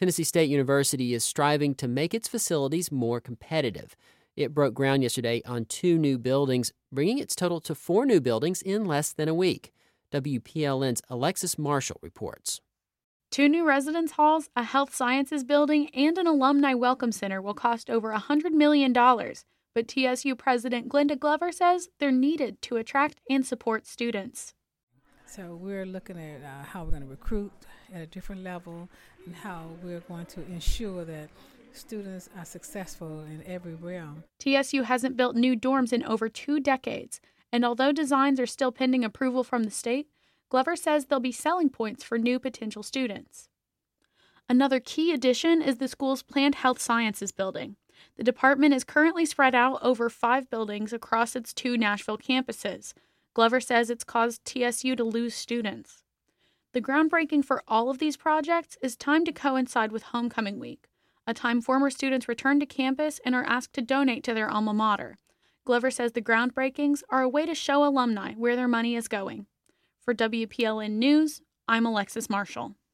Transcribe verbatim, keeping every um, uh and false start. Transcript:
Tennessee State University is striving to make its facilities more competitive. It broke ground yesterday on two new buildings, bringing its total to four new buildings in less than a week. W P L N's Alexis Marshall reports. Two new residence halls, a health sciences building, and an alumni welcome center will cost over one hundred million dollars, but T S U President Glenda Glover says they're needed to attract and support students. So we're looking at uh, how we're going to recruit at a different level and how we're going to ensure that students are successful in every realm. T S U hasn't built new dorms in over two decades, and although designs are still pending approval from the state, Glover says there'll be selling points for new potential students. Another key addition is the school's planned health sciences building. The department is currently spread out over five buildings across its two Nashville campuses. Glover says it's caused T S U to lose students. The groundbreaking for all of these projects is timed to coincide with Homecoming Week, a time former students return to campus and are asked to donate to their alma mater. Glover says the groundbreakings are a way to show alumni where their money is going. For W P L N News, I'm Alexis Marshall.